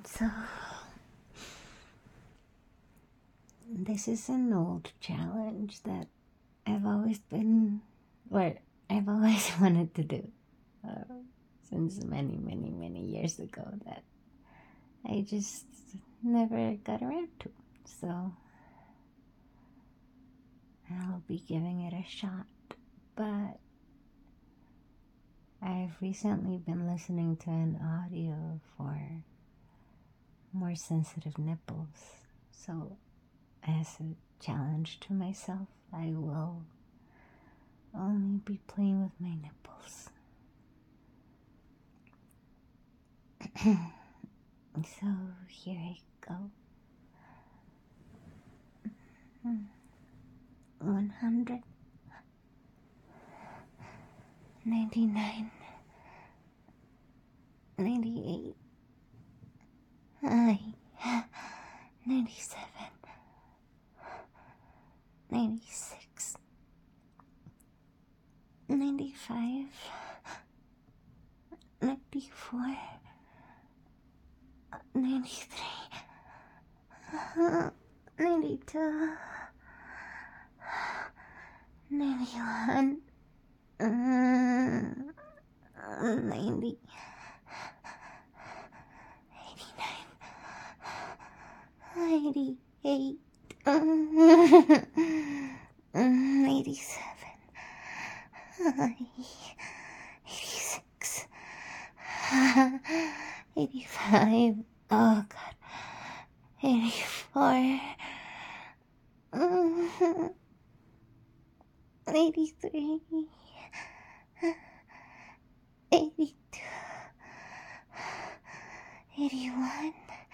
So, this is an old challenge that I've always wanted to do since many, many, many years ago that I just never got around to. So, I'll be giving it a shot, but I've recently been listening to an audio for more sensitive nipples. So, as a challenge to myself, I will only be playing with my nipples. So here I go. 100, 99, 98, 97, 96, 95, 94, 93, 92, 91, 90, 89, 88, 87, 86, 85, oh God, 84, 83, 82, 81,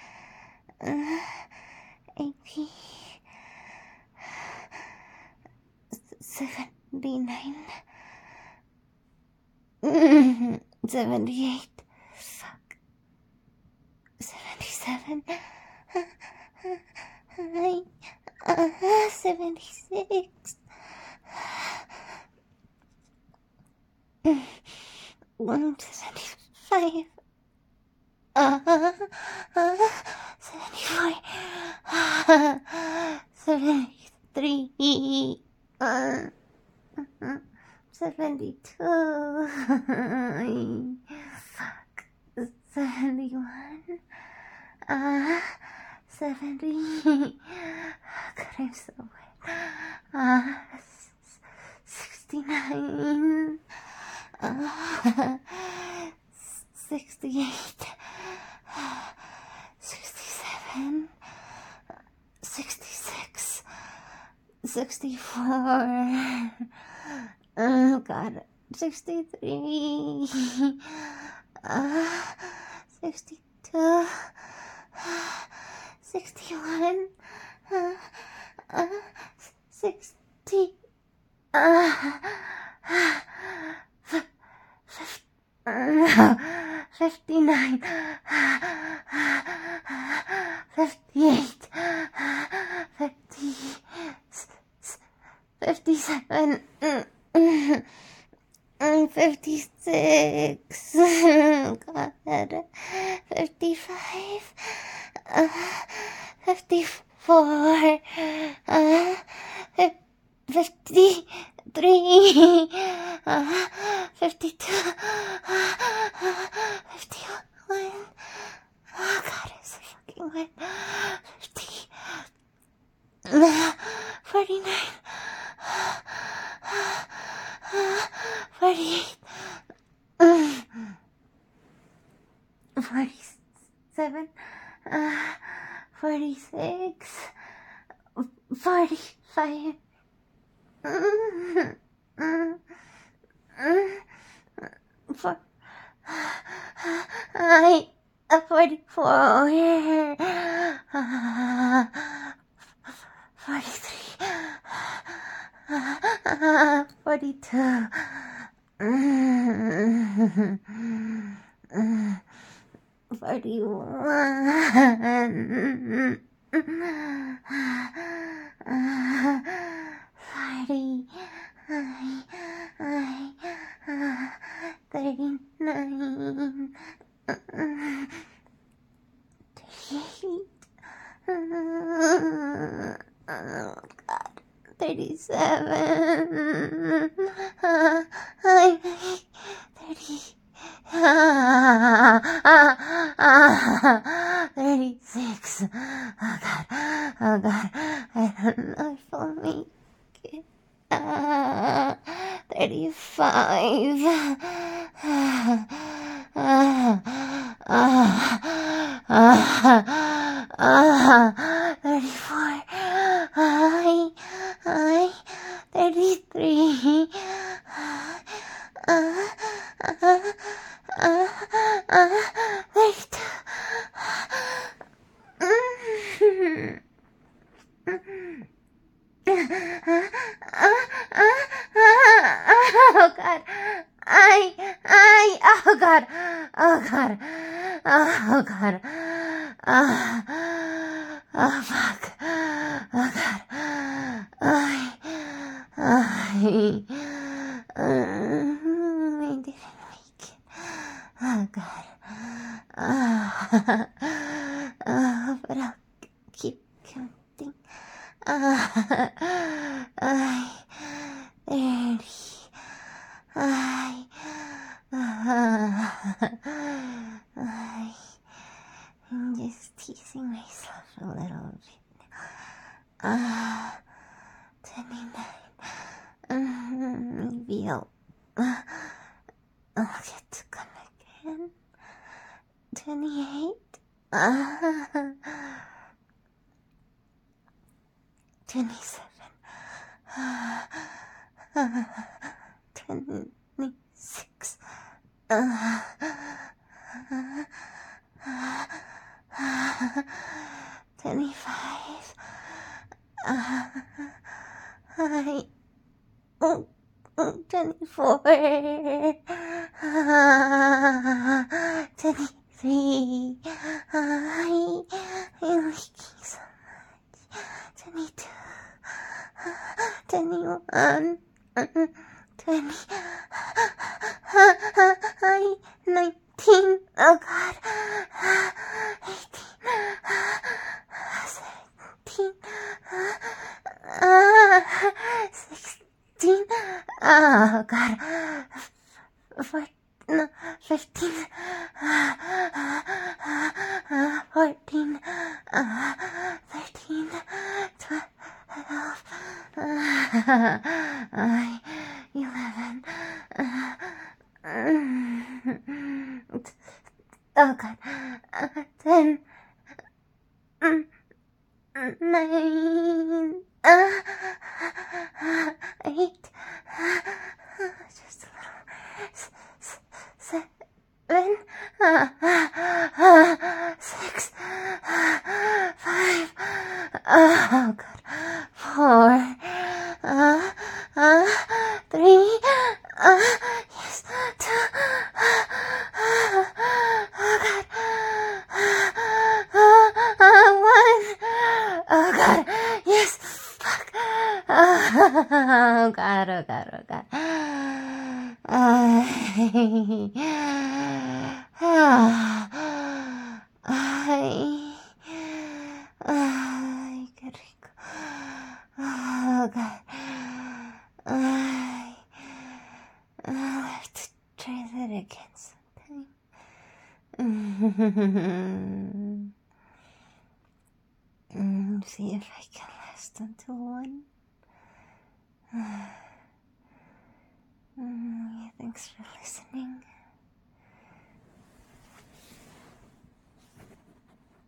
80, 79, 78, fuck, 77, 76, 175, 74, 73, 72, fuck, 71, 70, God, I'm so wet, 69, 68, 67, 66, 64, oh God, 63, 62, 61, 60, 59, 58, 57, 56, God, 55, 54, 53, 52, 51, oh God, I'm so fucking wet, 50, 49, 48, 47, 46, 45, 44, 43, 42, 41, 40, 39, 38. Oh God. 37. I'm 30. 36. Oh God. Oh God. I don't know if I'll make it. 35. 34. 33. 32. Oh God. Oh God. Oh God. Oh God. Oh fuck. Oh God. I didn't make it. Oh God. But I'll keep counting. 30. I'm just teasing myself a little bit. 29. Maybe I'll get to come again. 28. 27. 26. 25. 24. 23. I'm leaking so much. 22. 21. 20. 19. Oh God. 18. 17. 16. Oh God. 15. 14. 13. 12. 11. Oh God. 10. 9. 8. Just a little. 7. 6. 5. Oh God. 4. 3. Yes. 2. Oh God. 1. Oh God. Yes. Fuck. Oh God. Oh God. Oh God. Oh God. I'll have to try that again sometime. See if I can last until 1. Thanks for listening.